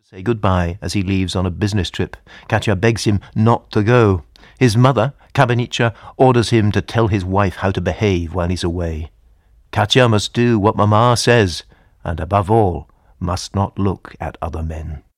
say goodbye as he leaves on a business trip. Katya begs him not to go. His mother, Kabanica, orders him to tell his wife how to behave while he's away. Katya must do what Mama says, and above all, must not look at other men.